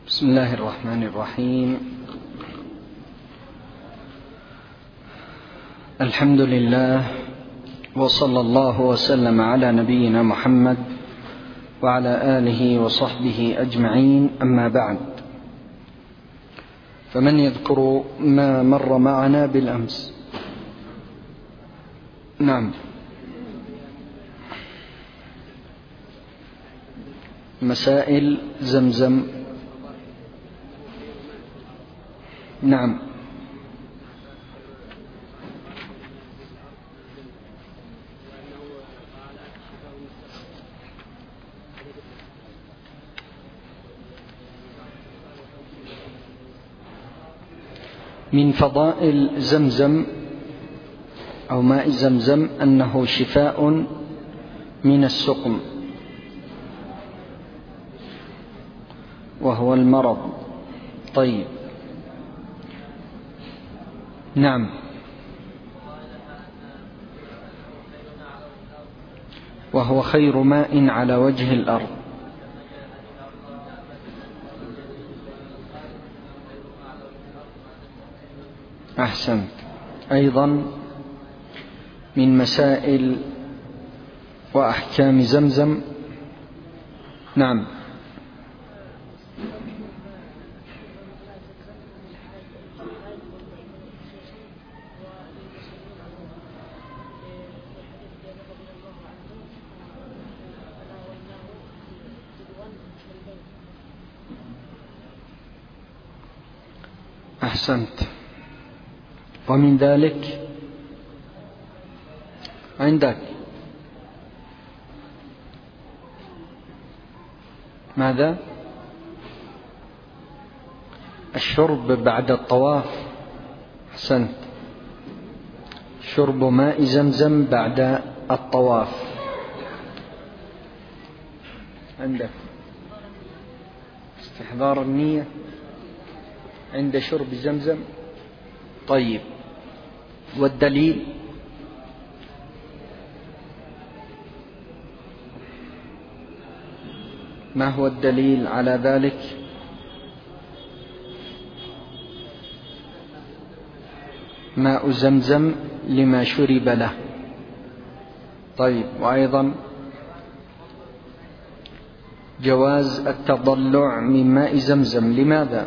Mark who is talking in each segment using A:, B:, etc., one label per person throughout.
A: بسم الله الرحمن الرحيم. الحمد لله، وصلى الله وسلم على نبينا محمد وعلى آله وصحبه أجمعين، أما بعد، فمن يذكر ما مر معنا بالأمس؟ نعم. مسائل زمزم. نعم. من فضائل زمزم أو ماء زمزم أنه شفاء من السقم، وهو المرض. طيب، نعم. وهو خير ماء على وجه الأرض. أحسنت. أيضا من مسائل وأحكام زمزم. نعم. أحسنت. ومن ذلك عندك ماذا؟ الشرب بعد الطواف. أحسنت، شرب ماء زمزم بعد الطواف. عندك استحضار النية عند شرب زمزم. طيب، والدليل؟ ما هو الدليل على ذلك؟ ماء زمزم لما شرب له. طيب، وأيضا جواز التضلع من ماء زمزم. لماذا؟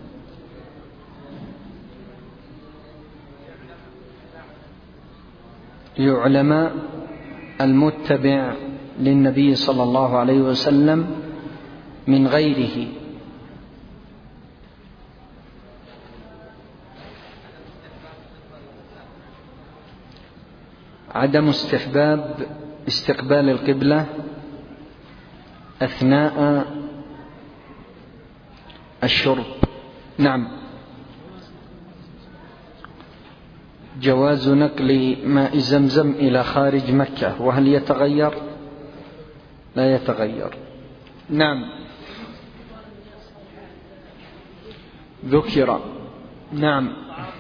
A: لعلماء المتبع للنبي صلى الله عليه وسلم من غيره. عدم استحباب استقبال القبلة أثناء الشرب. نعم. جواز نقل ماء زمزم إلى خارج مكة، وهل يتغير؟ لا يتغير. نعم. ذكر. نعم،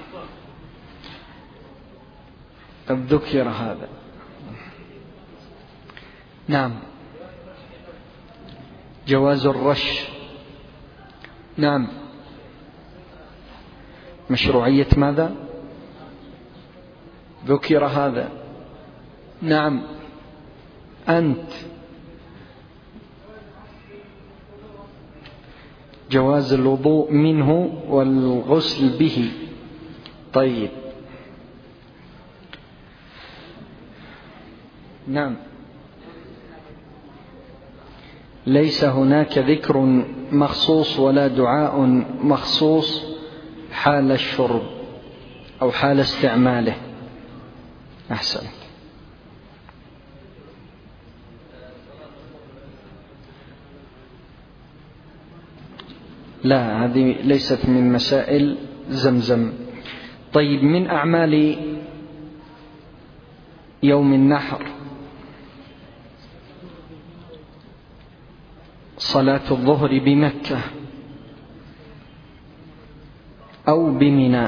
A: قد ذكر هذا. نعم. جواز الرش. نعم. مشروعية ماذا؟ ذكر هذا. نعم. أنت. جواز الوضوء منه والغسل به. طيب. نعم. ليس هناك ذكر مخصوص ولا دعاء مخصوص حال الشرب أو حال استعماله. أحسن. لا، هذه ليست من مسائل زمزم. طيب، من أعمال يوم النحر صلاة الظهر بمكة أو بمنى،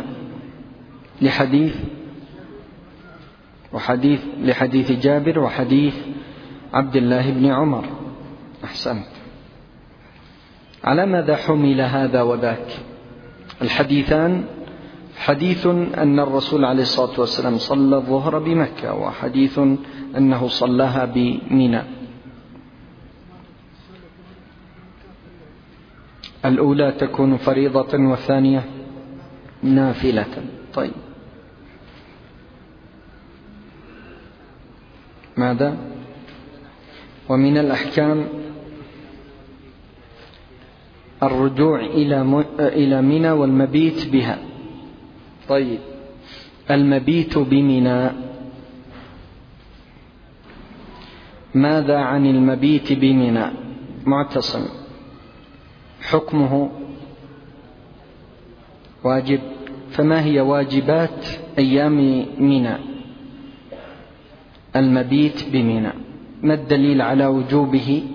A: لحديث جابر وحديث عبد الله بن عمر. أحسنت. على ماذا حمل هذا وذاك؟ الحديثان: حديث أن الرسول عليه الصلاة والسلام صلى الظهر بمكة، وحديث أنه صلاها بمنى. الأولى تكون فريضة والثانية نافلة. طيب، ماذا؟ ومن الأحكام الرجوع إلى منى والمبيت بها. طيب، المبيت بمنى، ماذا عن المبيت بمنى؟ معتصم، حكمه واجب. فما هي واجبات أيام منى؟ المبيت بمنى، ما الدليل على وجوبه؟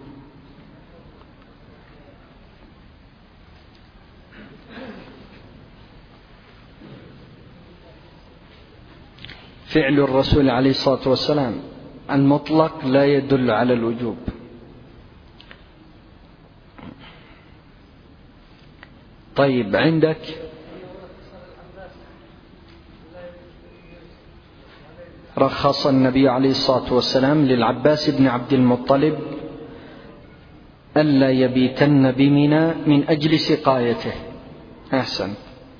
A: فعل الرسول عليه الصلاة والسلام المطلق لا يدل على الوجوب. طيب، عندك رخص النبي عليه الصلاة والسلام للعباس بن عبد المطلب ألا يبيتن بمنى من أجل سقايته. أحسن،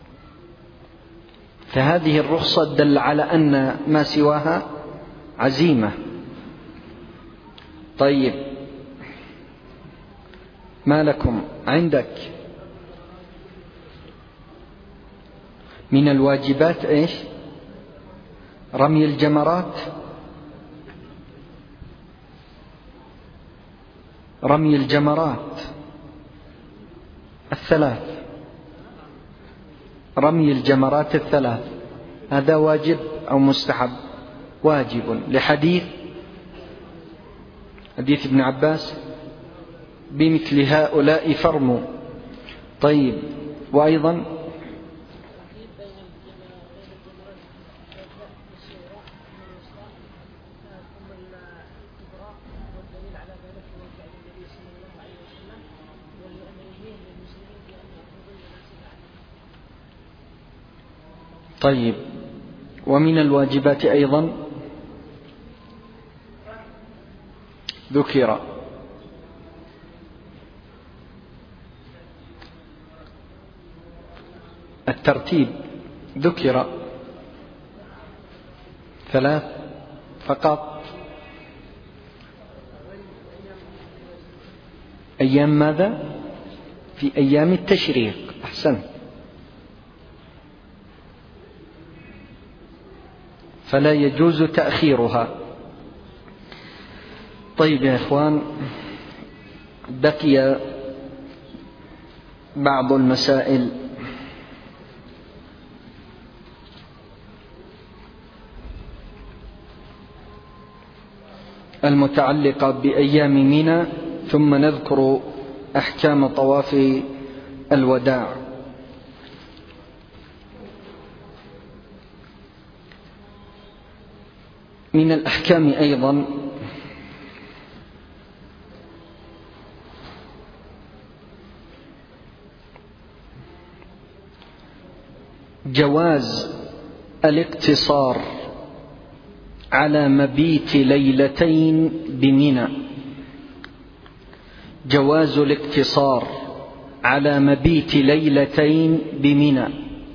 A: فهذه الرخصة دل على أن ما سواها عزيمة. طيب، ما لكم؟ عندك من الواجبات إيش؟ رمي الجمرات، رمي الجمرات الثلاث، رمي الجمرات الثلاث، هذا واجب أو مستحب؟ واجب، لحديث ابن عباس: بمثل هؤلاء فرموا. طيب، وأيضا طيب، ومن الواجبات أيضا ذكر الترتيب، ذكر 3 فقط. أيام ماذا؟ في أيام التشريق. أحسن، فلا يجوز تأخيرها. طيب يا إخوان، بقي بعض المسائل المتعلقة بأيام منى، ثم نذكر أحكام طواف الوداع. من الأحكام أيضا جواز الاقتصار على مبيت ليلتين بمنى، جواز الاقتصار على مبيت ليلتين بمنى،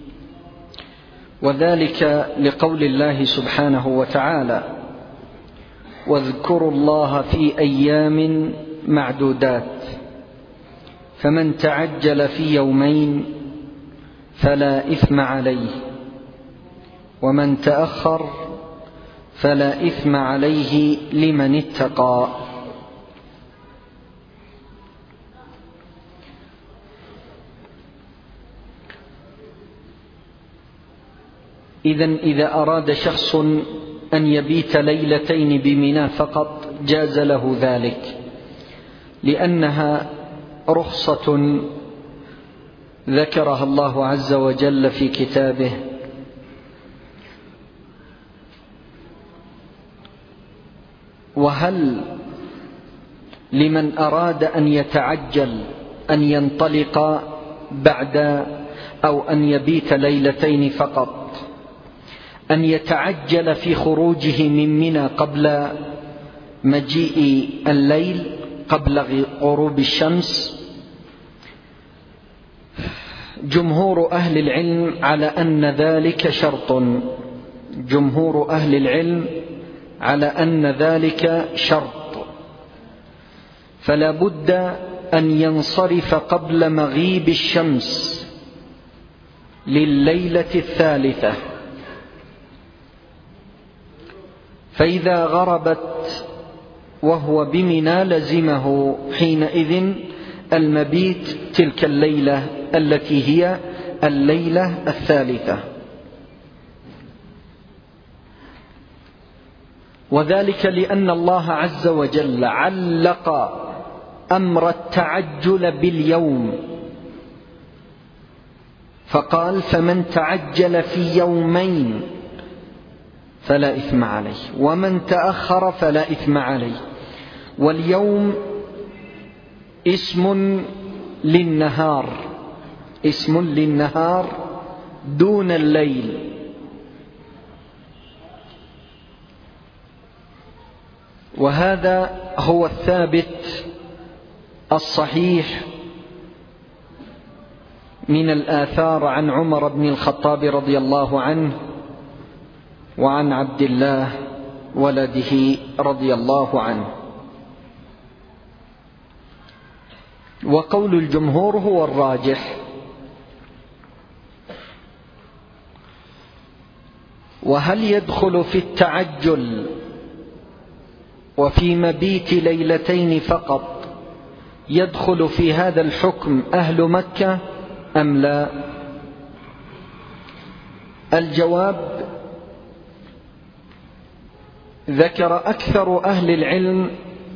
A: وذلك لقول الله سبحانه وتعالى: واذكروا الله في أيام معدودات، فمن تعجل في يومين فلا إثم عليه، ومن تأخر فلا إثم عليه لمن اتقى. إذن إذا أراد شخص أن يبيت ليلتين بمنى فقط جاز له ذلك، لأنها رخصة ذكرها الله عز وجل في كتابه. وهل لمن أراد أن يتعجل أن ينطلق بعد أو أن يبيت ليلتين فقط، أن يتعجل في خروجه من منى قبل مجيء الليل، قبل غروب الشمس. جمهور أهل العلم على أن ذلك شرط، جمهور أهل العلم على أن ذلك شرط، فلا بد أن ينصرف قبل مغيب الشمس لليلة الثالثة، فإذا غربت وهو بمنى لزمه حينئذ المبيت تلك الليلة التي هي الليلة الثالثة. وذلك لأن الله عز وجل علق أمر التعجل باليوم، فقال: فمن تعجل في يومين فلا إثم عليه، ومن تأخر فلا إثم عليه. واليوم اسم للنهار، اسم للنهار دون الليل، وهذا هو الثابت الصحيح من الآثار عن عمر بن الخطاب رضي الله عنه وعن عبد الله ولده رضي الله عنه. وقول الجمهور هو الراجح. وهل يدخل في التعجل وفي مبيت ليلتين فقط يدخل في هذا الحكم أهل مكة أم لا؟ الجواب: ذكر أكثر أهل العلم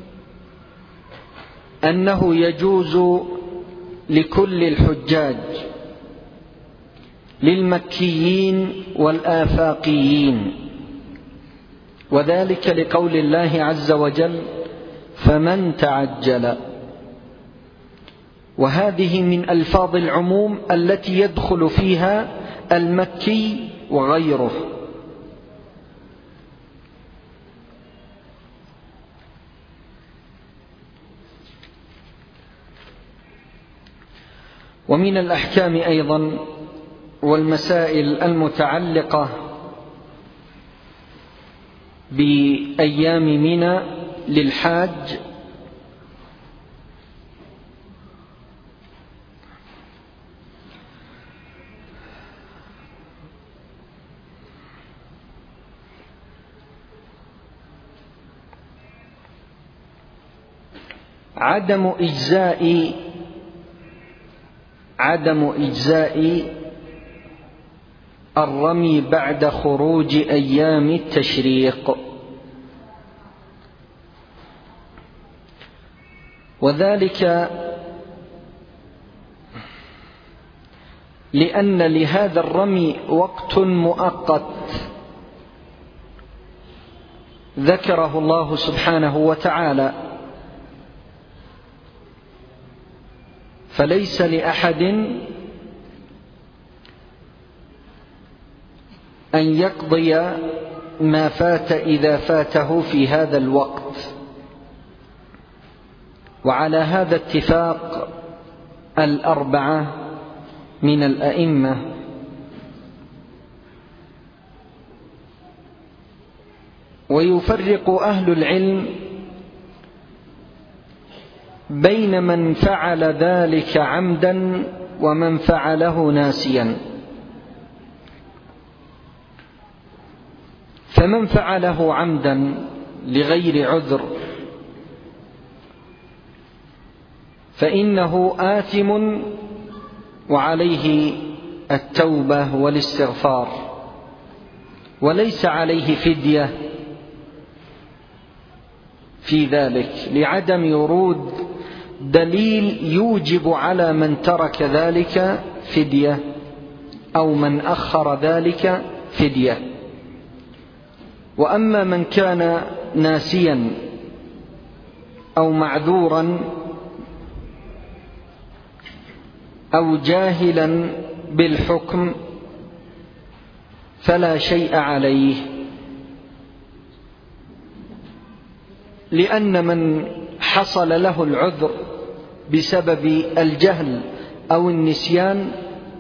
A: أنه يجوز لكل الحجاج، للمكيين والآفاقيين، وذلك لقول الله عز وجل: فمن تعجل. وهذه من ألفاظ العموم التي يدخل فيها المكي وغيره. ومن الأحكام أيضا والمسائل المتعلقة بأيام منى للحاج عدم إجزاء الرمي بعد خروج أيام التشريق، وذلك لأن لهذا الرمي وقت مؤقت ذكره الله سبحانه وتعالى، فليس لأحد أن يقضي ما فات إذا فاته في هذا الوقت. وعلى هذا اتفاق الأربعة من الأئمة. ويفرق أهل العلم بين من فعل ذلك عمدا ومن فعله ناسيا. فمن فعله عمدا لغير عذر فإنه آثم وعليه التوبة والاستغفار، وليس عليه فدية في ذلك، لعدم ورود دليل يوجب على من ترك ذلك فدية أو من أخر ذلك فدية. وأما من كان ناسيا أو معذورا أو جاهلا بالحكم فلا شيء عليه، لأن من حصل له العذر بسبب الجهل أو النسيان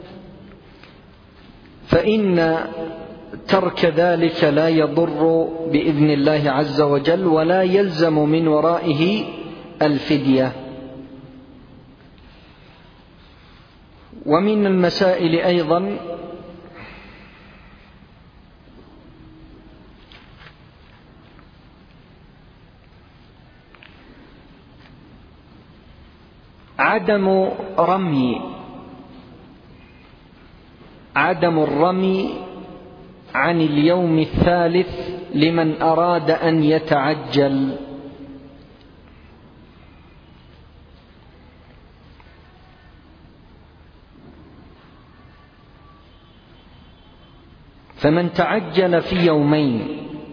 A: فإن ترك ذلك لا يضر بإذن الله عز وجل، ولا يلزم من ورائه الفدية. ومن المسائل أيضا عدم الرمي عن اليوم الثالث لمن أراد أن يتعجل. فمن تعجل في يومين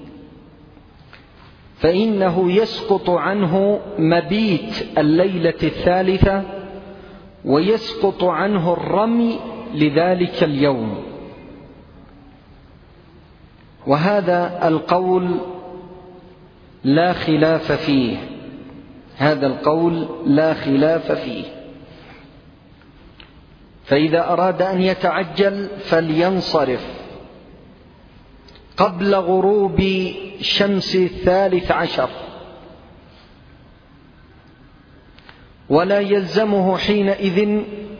A: فإنه يسقط عنه مبيت الليلة الثالثة، ويسقط عنه الرمي لذلك اليوم. وهذا القول لا خلاف فيه، هذا القول لا خلاف فيه. فإذا أراد أن يتعجل فلينصرف قبل غروب شمس 13، ولا يلزمه حينئذ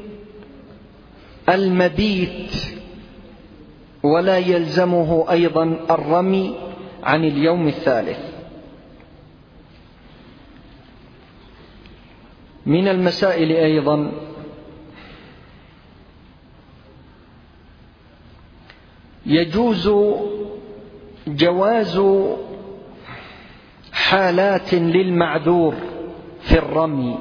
A: المبيت، ولا يلزمه أيضا الرمي عن اليوم الثالث. من المسائل أيضا يجوز جواز حالات للمعذور في الرمي.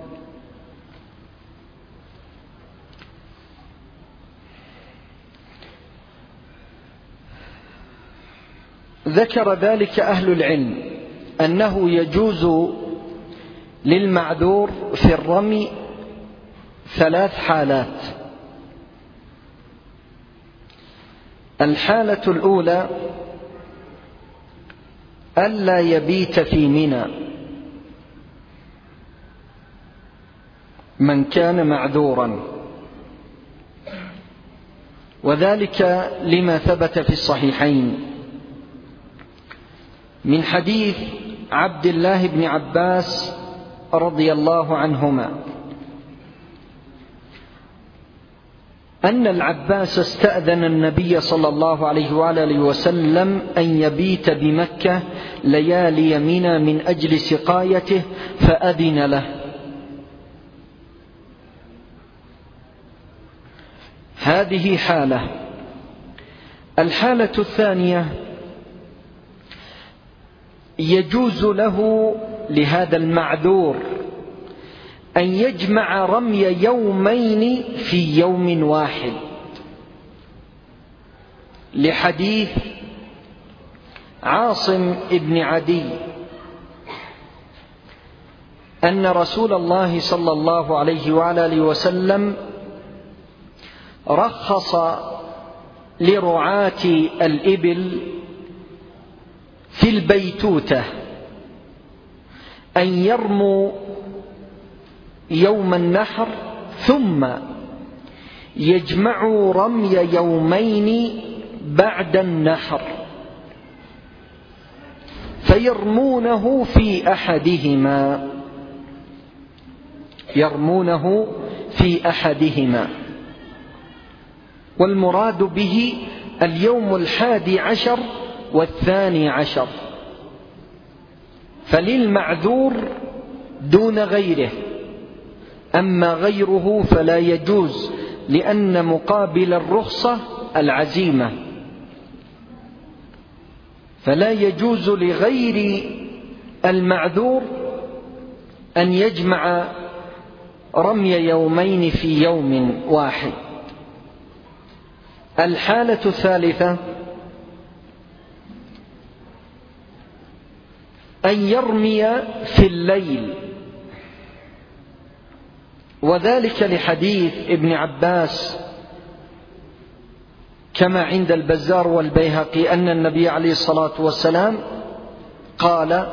A: ذكر ذلك أهل العلم أنه يجوز للمعذور في الرمي 3 حالات. الحالة الأولى ألا يبيت في منى من كان معذورا، وذلك لما ثبت في الصحيحين من حديث عبد الله بن عباس رضي الله عنهما أن العباس استأذن النبي صلى الله عليه وآله وسلم أن يبيت بمكة ليالي منى من أجل سقايته فأذن له. هذه حالة. الحالة الثانية يجوز له لهذا المعذور أن يجمع رمي يومين في يوم واحد، لحديث عاصم بن عدي أن رسول الله صلى الله عليه وآله وسلم رخص لرعاة الإبل في البيتوتة أن يرموا يوم النحر ثم يجمعوا رمي يومين بعد النحر فيرمونه في أحدهما، يرمونه في أحدهما، والمراد به اليوم 11 و12، فللمعذور دون غيره. أما غيره فلا يجوز، لأن مقابل الرخصة العزيمة، فلا يجوز لغير المعذور أن يجمع رمي يومين في يوم واحد. الحالة الثالثة أن يرمي في الليل وذلك لحديث ابن عباس كما عند البزار والبيهقي أن النبي عليه الصلاة والسلام قال: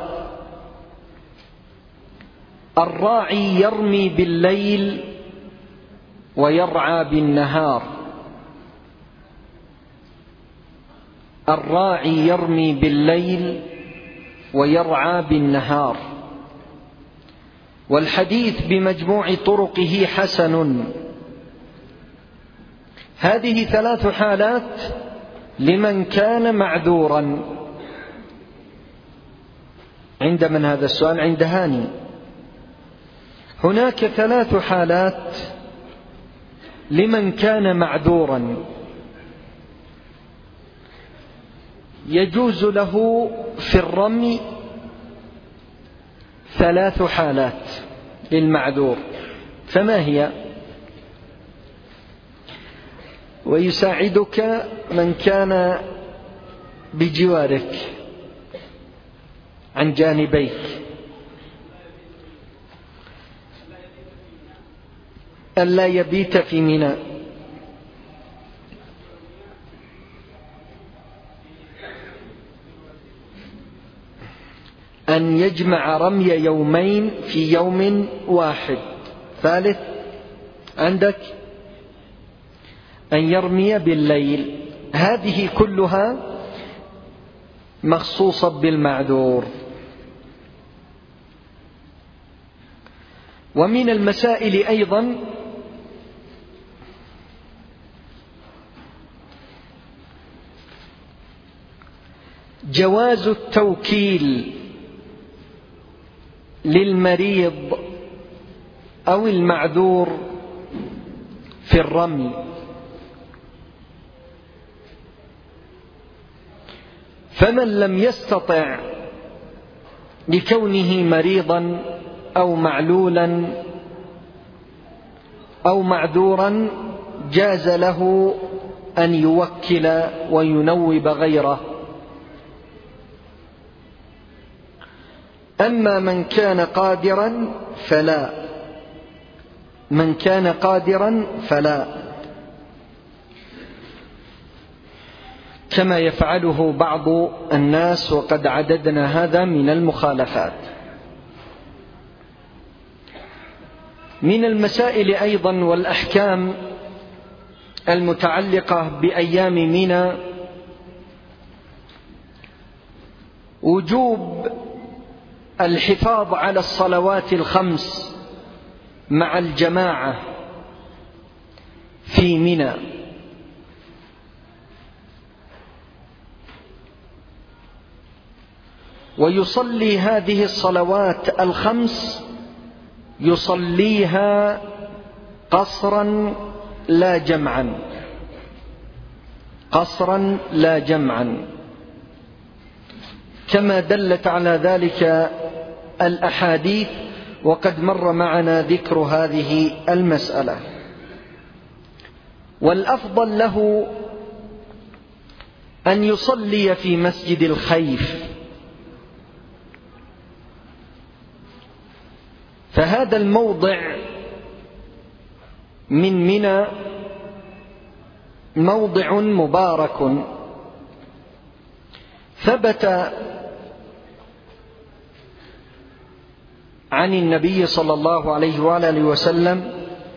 A: الراعي يرمي بالليل ويرعى بالنهار. الراعي يرمي بالليل ويرعى بالنهار. والحديث بمجموع طرقه حسن. هذه 3 حالات لمن كان معذورا. عند من هذا السؤال؟ عند هاني. هناك 3 حالات لمن كان معذورا يجوز له في الرمي 3 حالات للمعذور. فما هي؟ ويساعدك من كان بجوارك عن جانبيك. ألا يبيت في منى، أن يجمع رمي يومين في يوم واحد. ثالث عندك أن يرمي بالليل. هذه كلها مخصوصة بالمعذور. ومن المسائل أيضا جواز التوكيل للمريض أو المعذور في الرمي. فمن لم يستطع لكونه مريضا أو معلولا أو معذورا جاز له أن يوكل وينوب غيره. أما من كان قادرا فلا. من كان قادرا فلا، كما يفعله بعض الناس، وقد عددنا هذا من المخالفات. من المسائل أيضا والأحكام المتعلقة بأيام منى وجوب الحفاظ على الصلوات الخمس مع الجماعة في منى. ويصلي هذه الصلوات الخمس يصليها قصرا لا جمعا. قصرا لا جمعا، كما دلت على ذلك الأحاديث، وقد مر معنا ذكر هذه المسألة. والأفضل له أن يصلي في مسجد الخيف، فهذا الموضع من منى موضع مبارك. ثبت عن النبي صلى الله عليه وآله وسلم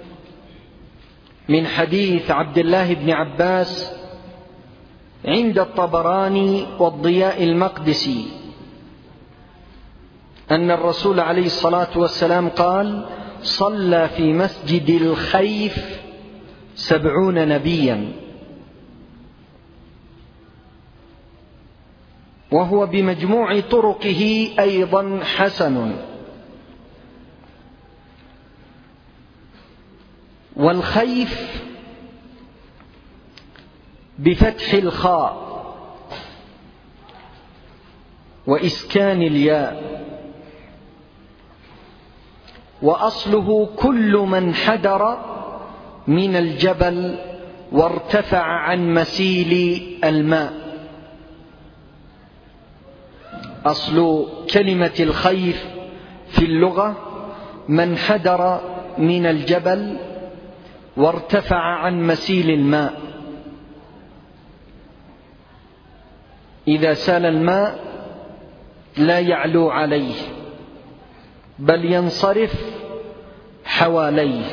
A: من حديث عبد الله بن عباس عند الطبراني والضياء المقدسي أن الرسول عليه الصلاة والسلام قال: صلى في مسجد الخيف 70 نبيا. وهو بمجموع طرقه أيضا حسن. والخيف بفتح الخاء وإسكان الياء، وأصله كل من حدر من الجبل وارتفع عن مسيل الماء. أصل كلمة الخيف في اللغة من حدر من الجبل وارتفع عن مسيل الماء. إذا سال الماء لا يعلو عليه بل ينصرف حواليه.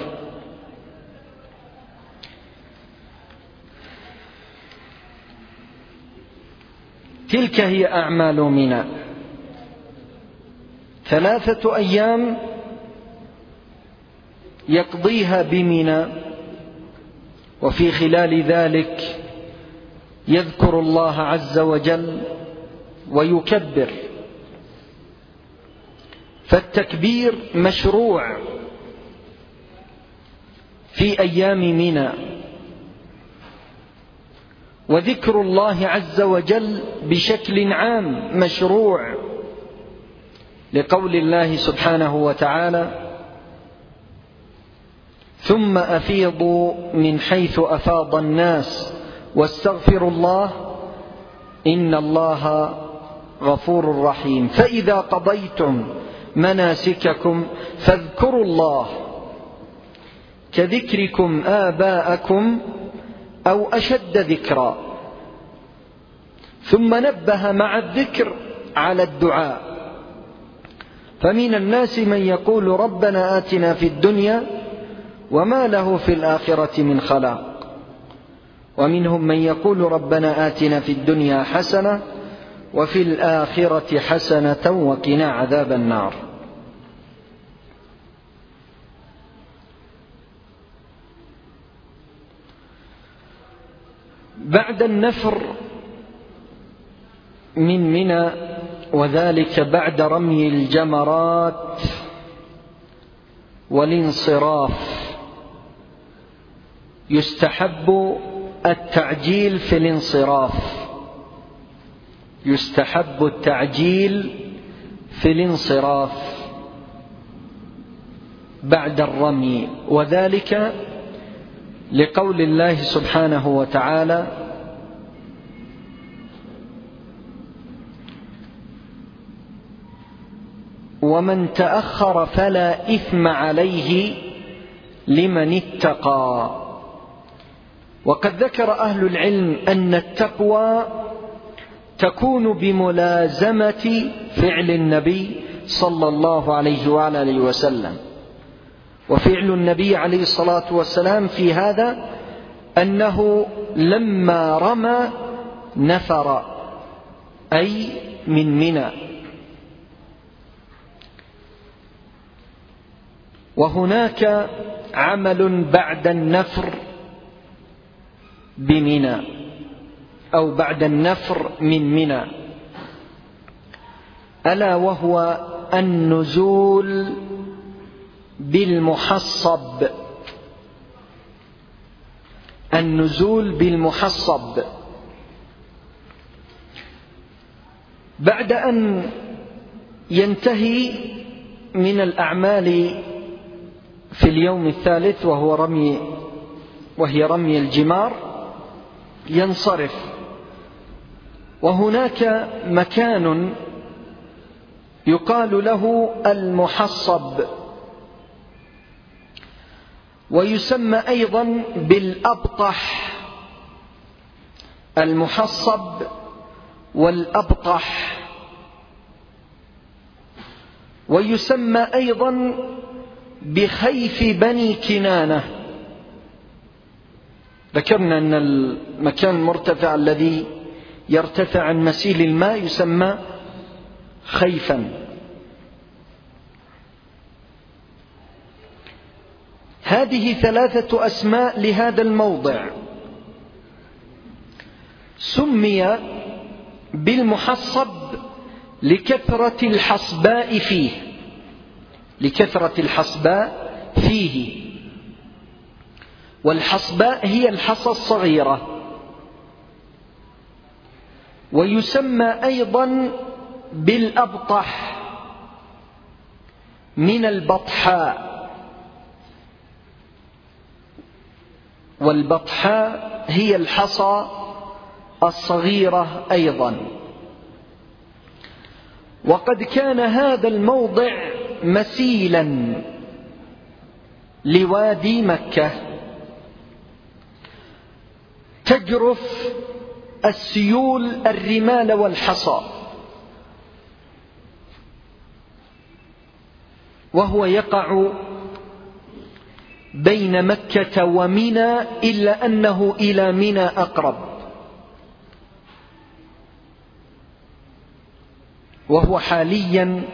A: تلك هي أعمال منى، 3 أيام يقضيها بمنى، وفي خلال ذلك يذكر الله عز وجل ويكبر. فالتكبير مشروع في أيام منى، وذكر الله عز وجل بشكل عام مشروع، لقول الله سبحانه وتعالى: ثم أفيضوا من حيث أفاض الناس واستغفروا الله إن الله غفور رحيم. فإذا قضيتم مناسككم فاذكروا الله كذكركم آباءكم أو أشد ذكرا. ثم نبه مع الذكر على الدعاء، فمن الناس من يقول ربنا آتنا في الدنيا وما له في الآخرة من خلاق، ومنهم من يقول ربنا آتنا في الدنيا حسنة وفي الآخرة حسنة وقنا عذاب النار. بعد النفر من منى، وذلك بعد رمي الجمرات والانصراف، يستحب التعجيل في الانصراف، يستحب التعجيل في الانصراف بعد الرمي، وذلك لقول الله سبحانه وتعالى: ومن تأخر فلا إثم عليه لمن اتقى. وقد ذكر أهل العلم أن التقوى تكون بملازمة فعل النبي صلى الله عليه وآله وسلم. وفعل النبي عليه الصلاة والسلام في هذا أنه لما رمى نفر، أي من منى. وهناك عمل بعد النفر بمنى أو بعد النفر من منى، ألا وهو النزول بالمحصب. النزول بالمحصب بعد أن ينتهي من الأعمال في اليوم الثالث وهي رمي الجمار، ينصرف. وهناك مكان يقال له المحصب، ويسمى أيضا بالأبطح. المحصب والأبطح، ويسمى أيضا بخيف بني كنانة. ذكرنا أن المكان المرتفع الذي يرتفع عن مسيل الماء يسمى خيفا. هذه 3 أسماء لهذا الموضع. سمي بالمحصب لكثرة الحصباء فيه، لكثرة الحصباء فيه. والحصباء هي الحصى الصغيرة. ويسمى أيضا بالأبطح من البطحاء، والبطحاء هي الحصى الصغيرة أيضا. وقد كان هذا الموضع مسيلا لوادي مكة تجرف السيول الرمال والحصى، وهو يقع بين مكة ومنى، إلا أنه إلى منى أقرب، وهو حاليا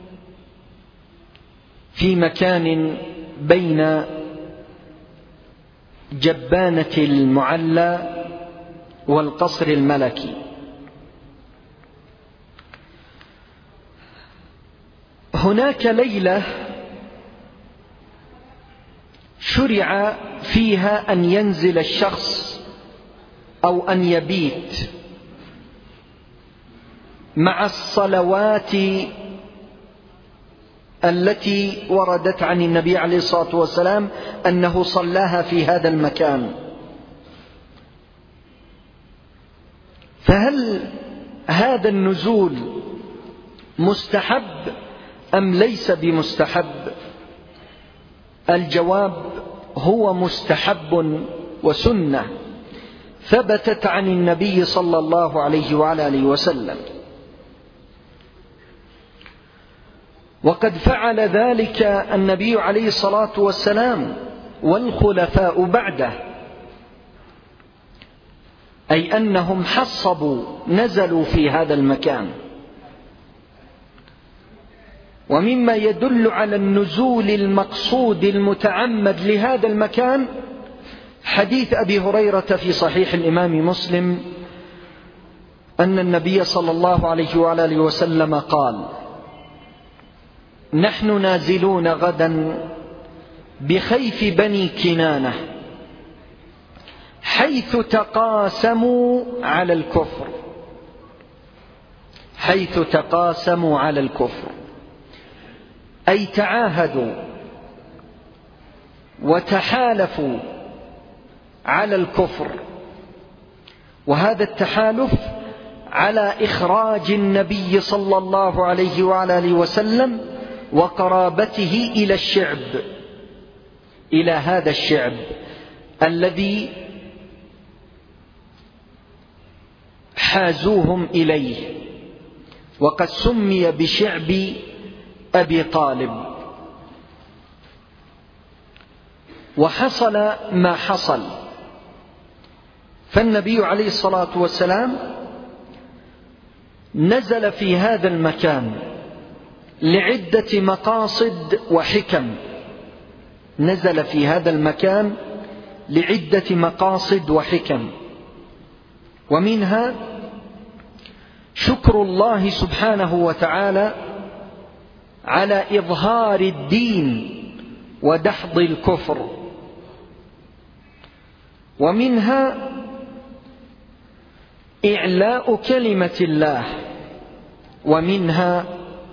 A: في مكان بين جبانة المعلى والقصر الملكي. هناك ليلة شرع فيها أن ينزل الشخص أو أن يبيت مع الصلوات التي وردت عن النبي عليه الصلاة والسلام أنه صلاها في هذا المكان. فهل هذا النزول مستحب أم ليس بمستحب؟ الجواب هو مستحب وسنة ثبتت عن النبي صلى الله عليه وعلى آله وسلم، وقد فعل ذلك النبي عليه الصلاة والسلام والخلفاء بعده، أي أنهم حصبوا نزلوا في هذا المكان. ومما يدل على النزول المقصود المتعمد لهذا المكان حديث أبي هريرة في صحيح الإمام مسلم أن النبي صلى الله عليه وعلى آله وسلم قال: نحن نازلون غدا بخيف بني كنانة حيث تقاسموا على الكفر، حيث تقاسموا على الكفر، أي تعاهدوا وتحالفوا على الكفر. وهذا التحالف على إخراج النبي صلى الله عليه وعلى آله وسلم وقرابته إلى الشعب، إلى هذا الشعب الذي حازوهم إليه، وقد سمي بشعب أبي طالب. وحصل ما حصل، فالنبي عليه الصلاة والسلام نزل في هذا المكان لعدة مقاصد وحكم، نزل في هذا المكان لعدة مقاصد وحكم، ومنها شكر الله سبحانه وتعالى على إظهار الدين ودحض الكفر، ومنها إعلاء كلمة الله، ومنها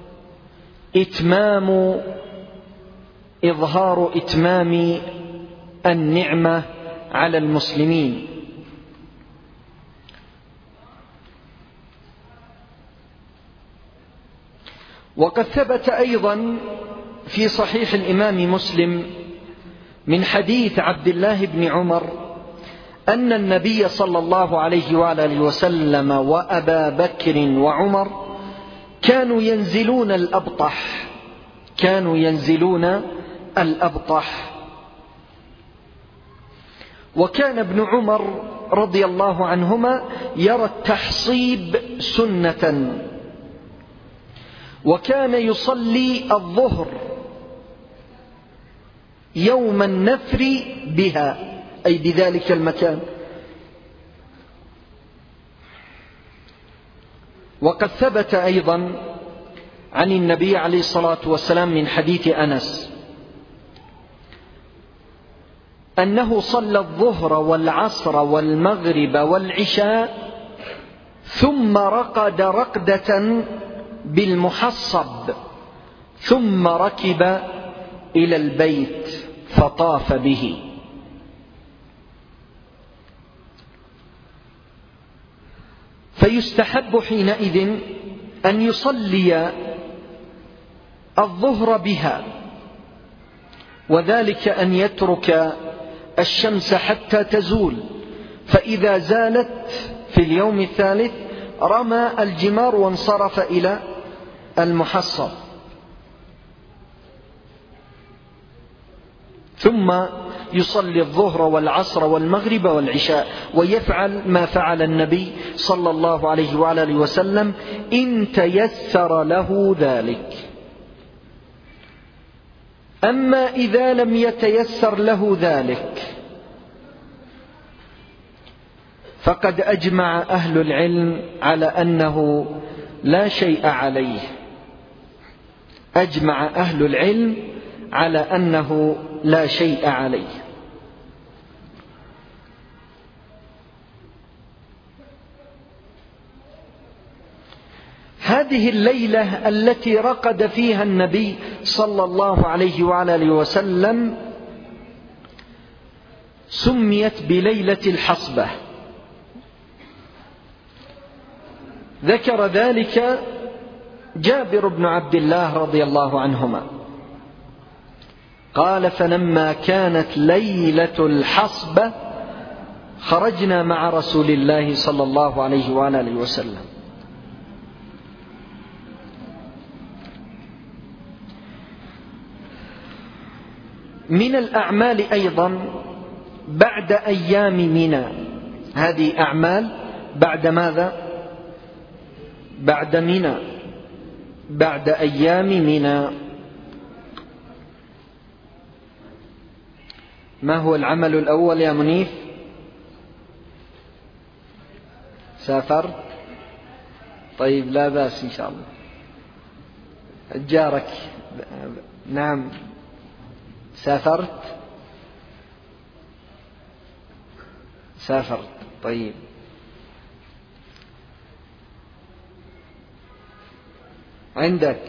A: إظهار إتمام النعمة على المسلمين. وقد ثبت أيضا في صحيح الإمام مسلم من حديث عبد الله بن عمر أن النبي صلى الله عليه وآله وسلم وأبا بكر وعمر كانوا ينزلون الأبطح، كانوا ينزلون الأبطح. وكان ابن عمر رضي الله عنهما يرى التحصيب سنة، وكان يصلي الظهر يوم النفر بها، أي بذلك المكان. وقد ثبت أيضا عن النبي عليه الصلاة والسلام من حديث أنس أنه صلى الظهر والعصر والمغرب والعشاء ثم رقد رقدة بالمحصب، ثم ركب إلى البيت فطاف به. فيستحب حينئذ أن يصلي الظهر بها وذلك أن يترك الشمس حتى تزول، فإذا زالت في اليوم الثالث رمى الجمار وانصرف إلى المحصب، ثم يصلي الظهر والعصر والمغرب والعشاء، ويفعل ما فعل النبي صلى الله عليه وآله وسلم إن تيسر له ذلك. أما إذا لم يتيسر له ذلك فقد أجمع أهل العلم على أنه لا شيء عليه. أجمع أهل العلم على أنه لا شيء عليه. هذه الليلة التي رقد فيها النبي صلى الله عليه وآله وسلم سميت بليلة الحصبة. ذكر ذلك جابر بن عبد الله رضي الله عنهما قال: فلما كانت ليلة الحصبة خرجنا مع رسول الله صلى الله عليه وآله وسلم. من الأعمال أيضا بعد أيام منى، هذه أعمال بعد ماذا؟ بعد منى، بعد أيام منى. ما هو العمل الأول يا منيف؟ سافرت؟ طيب لا بأس إن شاء الله. جارك نعم سافرت؟ سافرت طيب. عندك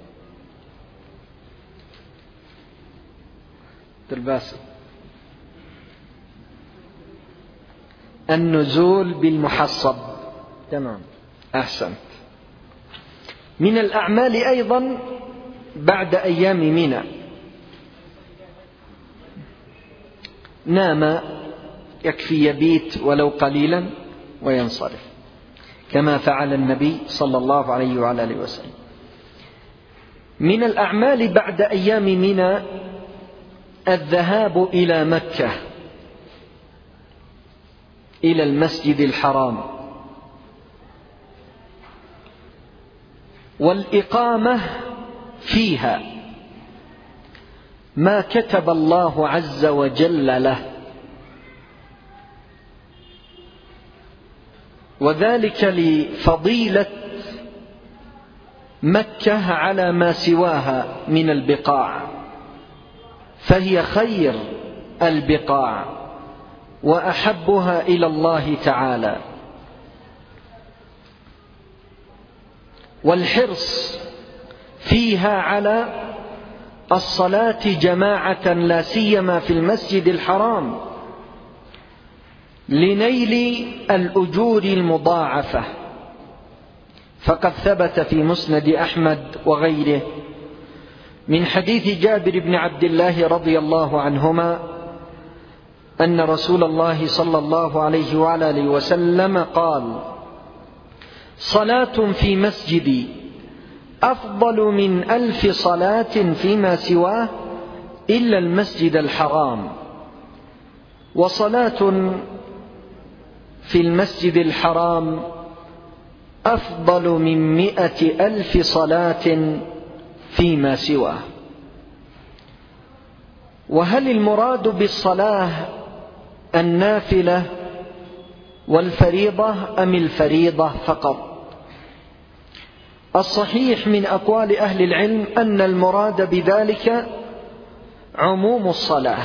A: تلباس النزول بالمحصب. تمام أحسنت. من الأعمال أيضا بعد أيام منى نام، يكفي يبيت ولو قليلا وينصرف كما فعل النبي صلى الله عليه وآله وسلم. من الأعمال بعد أيام منى الذهاب إلى مكة، إلى المسجد الحرام، والإقامة فيها ما كتب الله عز وجل له، وذلك لفضيلة مكة على ما سواها من البقاع، فهي خير البقاع وأحبها إلى الله تعالى. والحرص فيها على الصلاة جماعة لا سيما في المسجد الحرام لنيل الأجور المضاعفة، فقد ثبت في مسند أحمد وغيره من حديث جابر بن عبد الله رضي الله عنهما أن رسول الله صلى الله عليه وآله وسلم قال: صلاة في مسجدي أفضل من 1000 صلاة فيما سواه إلا المسجد الحرام، وصلاة في المسجد الحرام أفضل من 100,000 صلاة فيما سواه. وهل المراد بالصلاة النافلة والفريضة أم الفريضة فقط؟ الصحيح من أقوال أهل العلم أن المراد بذلك عموم الصلاة،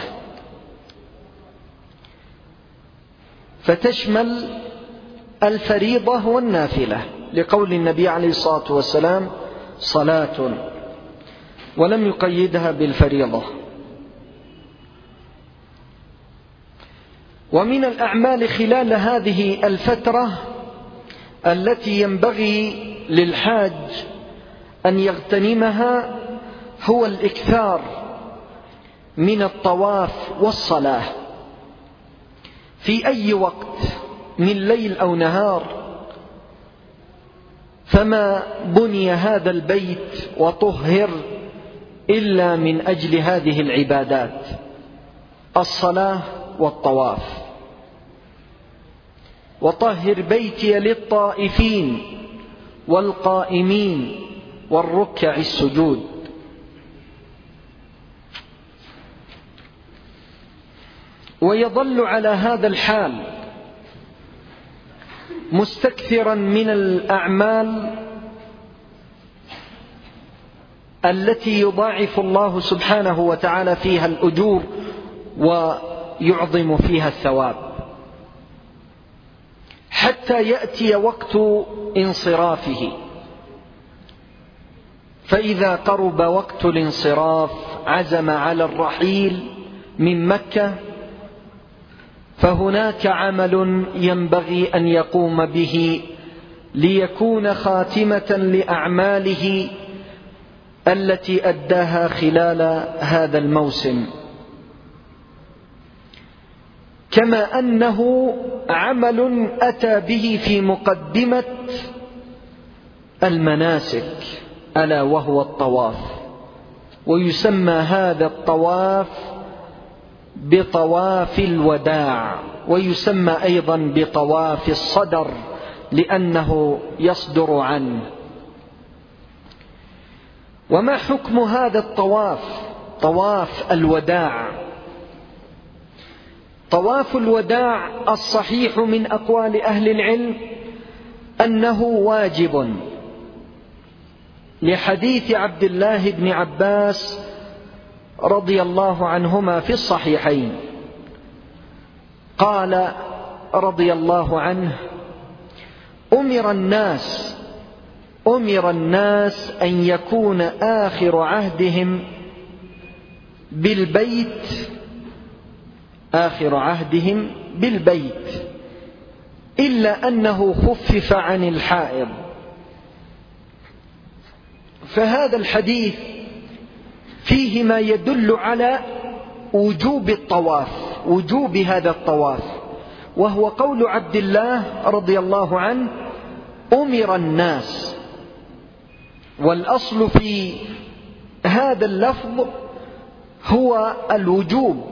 A: فتشمل الفريضة والنافلة، لقول النبي عليه الصلاة والسلام: صلاة، ولم يقيدها بالفريضة. ومن الأعمال خلال هذه الفترة التي ينبغي للحاج أن يغتنمها هو الإكثار من الطواف والصلاة في أي وقت من ليل أو نهار، فما بني هذا البيت وطهر إلا من أجل هذه العبادات: الصلاة والطواف. وطهر بيتي للطائفين والقائمين والركع السجود. ويظل على هذا الحال مستكثرا من الأعمال التي يضاعف الله سبحانه وتعالى فيها الأجور ويعظم فيها الثواب، حتى يأتي وقت انصرافه. فإذا قرب وقت الانصراف عزم على الرحيل من مكة، فهناك عمل ينبغي أن يقوم به ليكون خاتمة لأعماله التي أداها خلال هذا الموسم، كما أنه عمل أتى به في مقدمة المناسك، ألا وهو الطواف. ويسمى هذا الطواف بطواف الوداع، ويسمى أيضا بطواف الصدر لأنه يصدر عنه. وما حكم هذا الطواف؟ طواف الوداع. طواف الوداع الصحيح من أقوال أهل العلم أنه واجب، لحديث عبد الله بن عباس رضي الله عنهما في الصحيحين، قال رضي الله عنه: أمر الناس أن يكون آخر عهدهم بالبيت إلا أنه خفف عن الحائض. فهذا الحديث فيه ما يدل على وجوب الطواف، وجوب هذا الطواف، وهو قول عبد الله رضي الله عنه: أمر الناس. والأصل في هذا اللفظ هو الوجوب،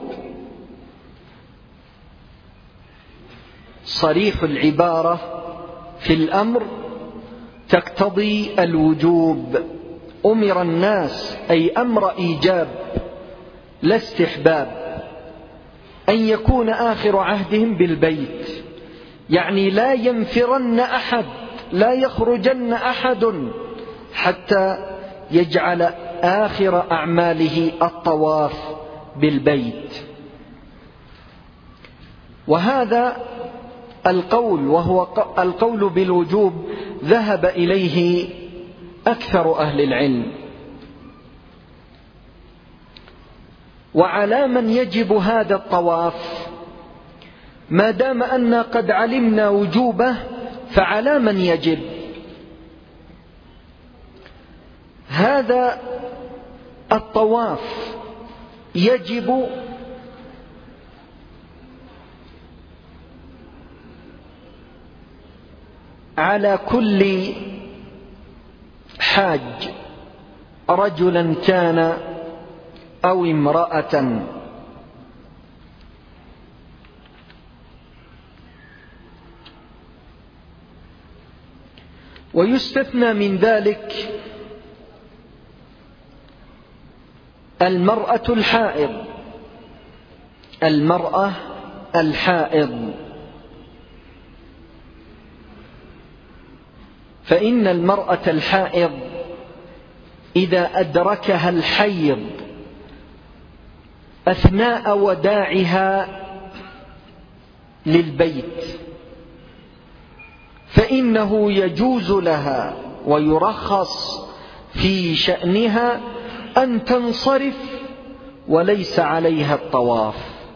A: صريح العبارة في الأمر تقتضي الوجوب. أمر الناس أي أمر إيجاب لا استحباب، أن يكون آخر عهدهم بالبيت، يعني لا ينفرن أحد، لا يخرجن أحد حتى يجعل آخر أعماله الطواف بالبيت. وهذا القول، وهو القول بالوجوب، ذهب إليه أكثر أهل العلم. وعلى من يجب هذا الطواف؟ ما دام أن قد علمنا وجوبه فعلى من يجب؟ هذا الطواف يجب على كل حاج، رجلا كان أو امرأة. ويستثنى من ذلك المرأة الحائض، فإن المرأة الحائض إذا أدركها الحيض أثناء وداعها للبيت فإنه يجوز لها ويرخص في شأنها أن تنصرف وليس عليها الطواف،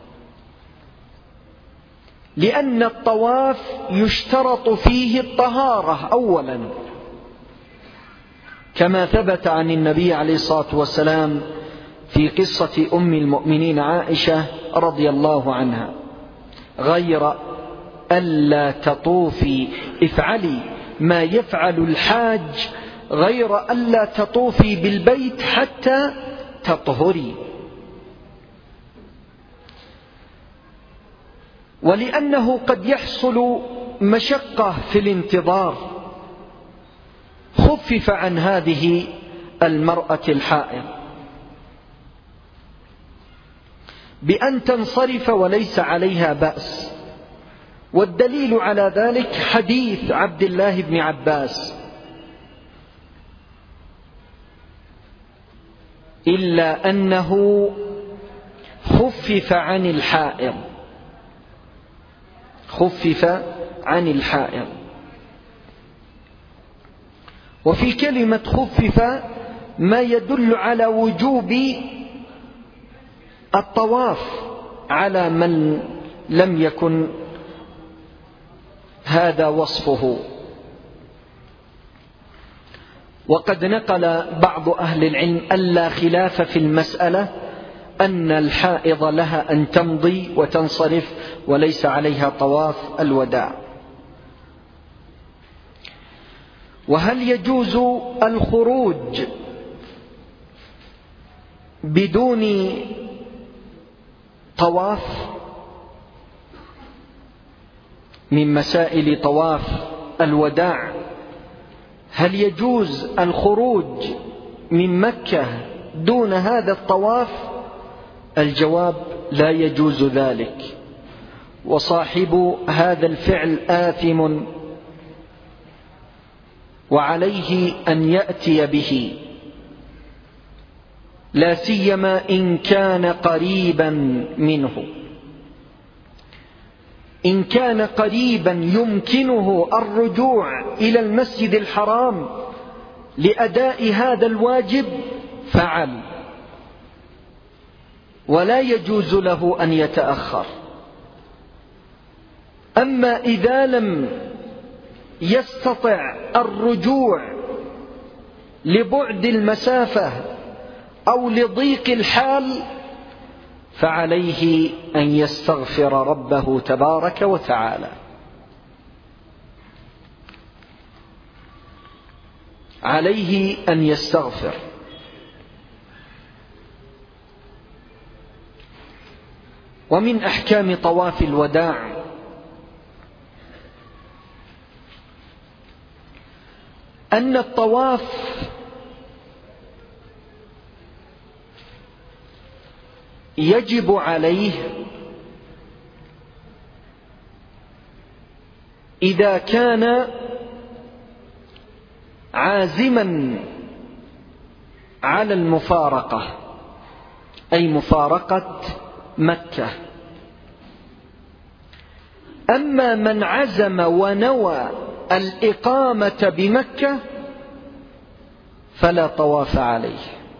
A: لأن الطواف يشترط فيه الطهارة أولا، كما ثبت عن النبي عليه الصلاة والسلام في قصة أم المؤمنين عائشة رضي الله عنها: غير ألا تطوفي، افعلي ما يفعل الحاج غير ألا تطوفي بالبيت حتى تطهري. ولأنه قد يحصل مشقة في الانتظار، خفف عن هذه المرأة الحائض بأن تنصرف وليس عليها بأس. والدليل على ذلك حديث عبد الله بن عباس: إلا أنه خفف عن الحائض، خفف عن الحائض. وفي كلمة خفف ما يدل على وجوب الطواف على من لم يكن هذا وصفه. وقد نقل بعض أهل العلم ألا خلاف في المسألة، أن الحائض لها أن تمضي وتنصرف وليس عليها طواف الوداع. وهل يجوز الخروج بدون طواف؟ من مسائل طواف الوداع: هل يجوز الخروج من مكة دون هذا الطواف؟ الجواب: لا يجوز ذلك، وصاحب هذا الفعل آثم، وعليه أن يأتي به، لا سيما إن كان قريبا منه. إن كان قريبا يمكنه الرجوع إلى المسجد الحرام لأداء هذا الواجب فعل، ولا يجوز له أن يتأخر. أما إذا لم يستطع الرجوع لبعد المسافة أو لضيق الحال فعليه أن يستغفر ربه تبارك وتعالى. عليه أن يستغفر. ومن أحكام طواف الوداع أن الطواف يجب عليه إذا كان عازما على المفارقة، أي مفارقة مكة. أما من عزم ونوى الإقامة بمكة فلا طواف عليه،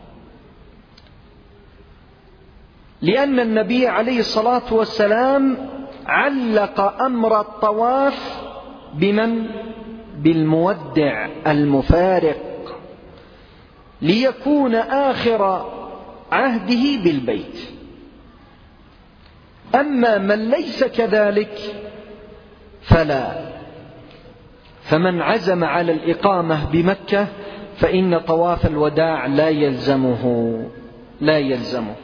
A: لأن النبي عليه الصلاة والسلام علق أمر الطواف بمن؟ بالمودع المفارق، ليكون آخر عهده بالبيت. أما من ليس كذلك فلا. فمن عزم على الإقامة بمكة فإن طواف الوداع لا يلزمه.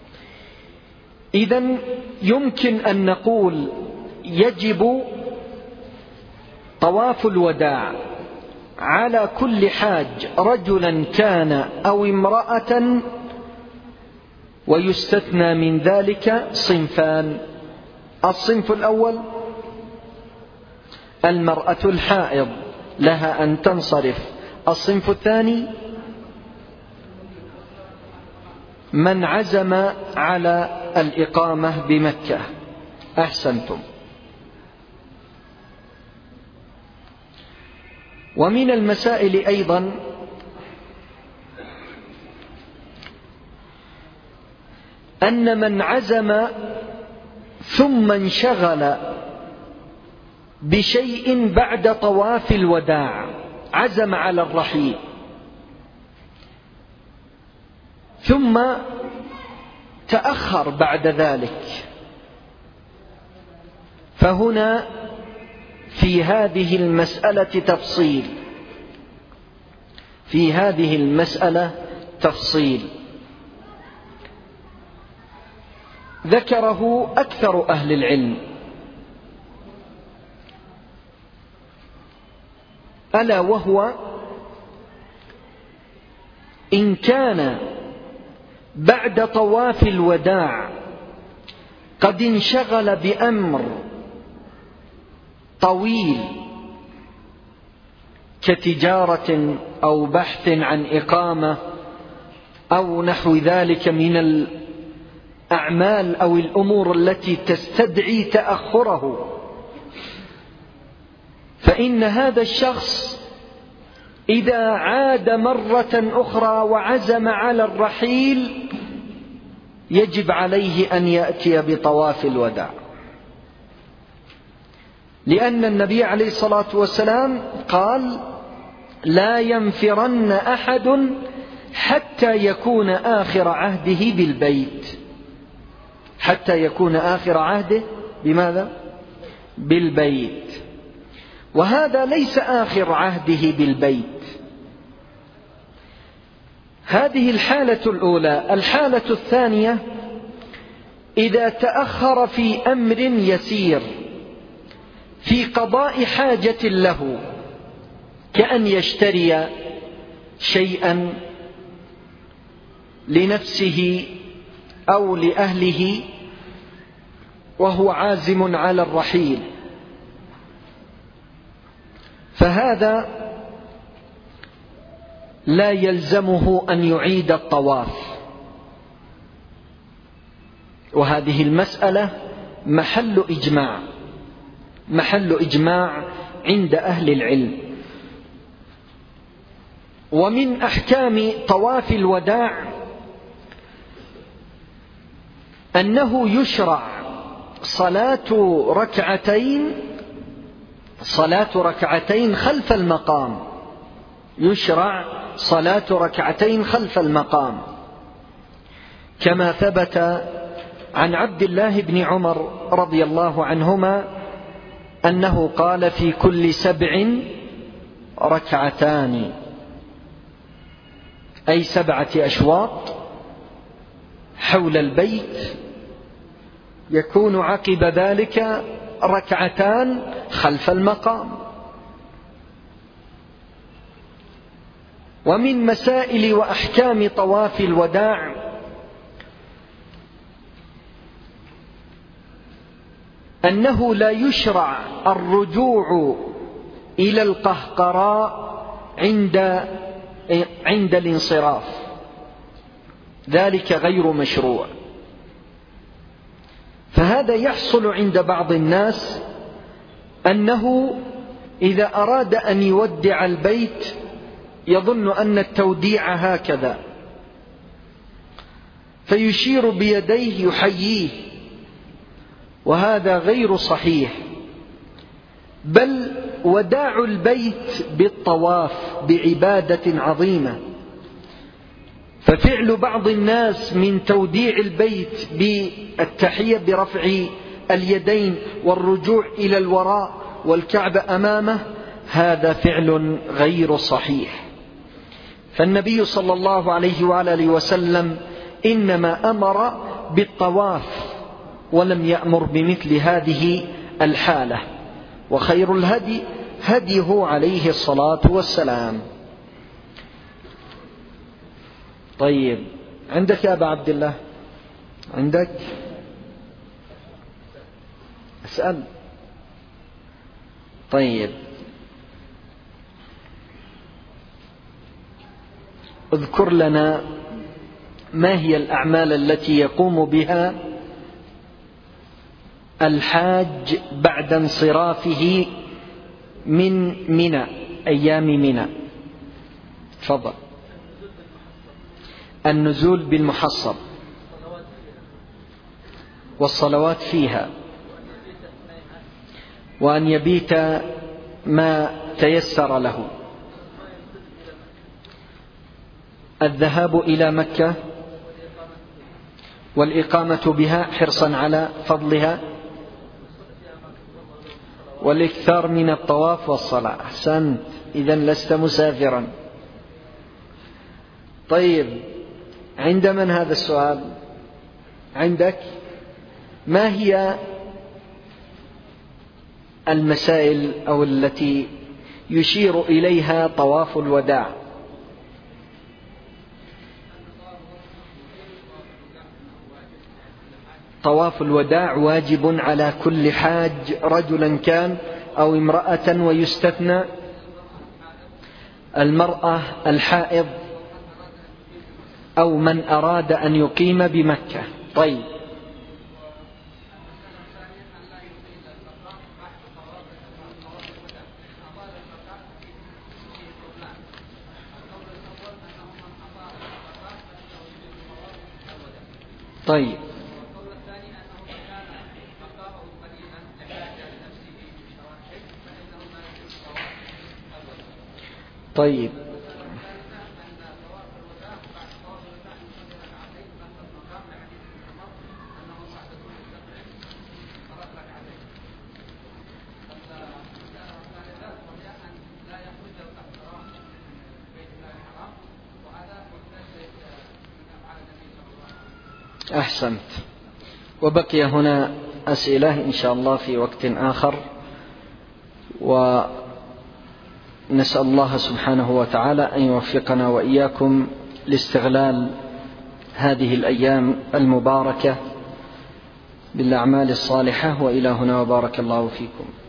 A: إذن يمكن أن نقول يجب طواف الوداع على كل حاج، رجلا كان أو امرأة، ويستثنى من ذلك صنفان: الصنف الأول المرأة الحائض لها أن تنصرف. الصنف الثاني من عزم على الإقامة بمكة. أحسنتم. ومن المسائل أيضا أن من عزم ثم انشغل بشيء بعد طواف الوداع، عزم على الرحيل ثم تأخر بعد ذلك. فهنا في هذه المسألة تفصيل ذكره أكثر أهل العلم، ألا وهو إن كان بعد طواف الوداع قد انشغل بأمر طويل كتجارة أو بحث عن إقامة أو نحو ذلك من الأعمال أو الأمور التي تستدعي تأخره، فإن هذا الشخص إذا عاد مرة أخرى وعزم على الرحيل يجب عليه أن يأتي بطواف الوداع، لأن النبي عليه الصلاة والسلام قال: لا ينفرن أحد حتى يكون آخر عهده بالبيت. حتى يكون آخر عهده بماذا؟ بالبيت. وهذا ليس آخر عهده بالبيت. هذه الحالة الأولى. الحالة الثانية: إذا تأخر في أمر يسير في قضاء حاجة له، كأن يشتري شيئا لنفسه أو لأهله وهو عازم على الرحيل، فهذا لا يلزمه أن يعيد الطواف. وهذه المسألة محل إجماع عند أهل العلم. ومن أحكام طواف الوداع أنه يشرع صلاة ركعتين خلف المقام. يشرع صلاة ركعتين خلف المقام، كما ثبت عن عبد الله بن عمر رضي الله عنهما أنه قال: في كل 7 ركعتان، أي 7 أشواط حول البيت، يكون عقب ذلك 2 خلف المقام. ومن مسائل وأحكام طواف الوداع أنه لا يشرع الرجوع إلى القهقراء عند الانصراف، ذلك غير مشروع. فهذا يحصل عند بعض الناس أنه إذا أراد أن يودع البيت يظن أن التوديع هكذا، فيشير بيديه يحييه، وهذا غير صحيح. بل وداع البيت بالطواف بعبادة عظيمة، ففعل بعض الناس من توديع البيت بالتحية برفع اليدين والرجوع إلى الوراء والكعبة أمامه هذا فعل غير صحيح. فالنبي صلى الله عليه وآله وسلم إنما أمر بالطواف ولم يأمر بمثل هذه الحالة، وخير الهدي هديه عليه الصلاة والسلام. طيب، عندك يا أبا عبد الله؟ عندك؟ اسأل. طيب، اذكر لنا ما هي الأعمال التي يقوم بها الحاج بعد انصرافه من منى، أيام منى. تفضل. النزول بالمحصب والصلوات فيها، وأن يبيت ما تيسر له، الذهاب إلى مكة والإقامة بها حرصا على فضلها، والإكثار من الطواف والصلاة. أحسنت، إذن لست مسافرا. طيب، عند من هذا السؤال؟ عندك؟ ما هي المسائل أو التي يشير إليها طواف الوداع؟ طواف الوداع واجب على كل حاج رجلا كان أو امرأة، ويستثنى المرأة الحائض أو من أراد أن يقيم بمكة. طيب، طيب، طيب، أحسنت. وبقي هنا أسئلة إن شاء الله في وقت آخر، ونسأل الله سبحانه وتعالى أن يوفقنا وإياكم لاستغلال هذه الأيام المباركة بالأعمال الصالحة. وإلى هنا، وبارك الله فيكم.